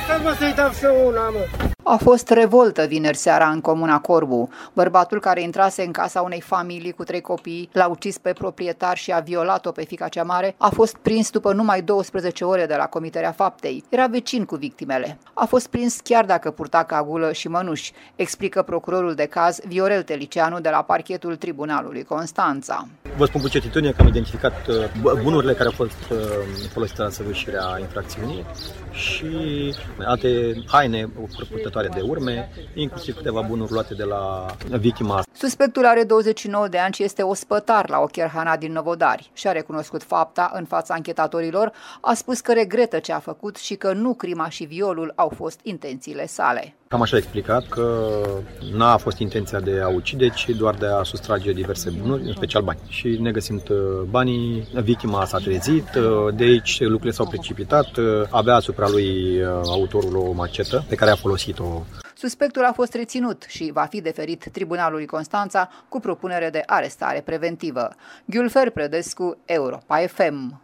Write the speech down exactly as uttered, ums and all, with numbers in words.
Lasă-mă să-i dau și eu una, mă! A fost revoltă vineri seara în comuna Corbu. Bărbatul care intrase în casa unei familii cu trei copii, l-a ucis pe proprietar și a violat-o pe fiica cea mare, a fost prins după numai douăsprezece ore de la comiterea faptei. Era vecin cu victimele. A fost prins chiar dacă purta cagulă și mănuși, explică procurorul de caz Viorel Teliceanu de la parchetul Tribunalului Constanța. Vă spun cu certitudine că am identificat bunurile care au fost folosite la săvârșirea infracțiunii și alte haine purtătoare de urme, inclusiv câteva bunuri luate de la victima. Suspectul are douăzeci și nouă de ani și este ospătar la Ocherhana din Novodari. Și-a recunoscut fapta în fața anchetatorilor, a spus că regretă ce a făcut și că nu crima și violul au fost intențiile sale. Cam așa a explicat că n-a fost intenția de a ucide, ci doar de a sustrage diverse bunuri, în special bani. Și negăsind banii, victima s-a trezit, de aici lucrurile s-au precipitat, avea asupra lui autorul o macetă pe care a folosit-o. Suspectul a fost reținut și va fi deferit Tribunalului Constanța cu propunere de arestare preventivă. Ghiulfer Predescu, Europa F M.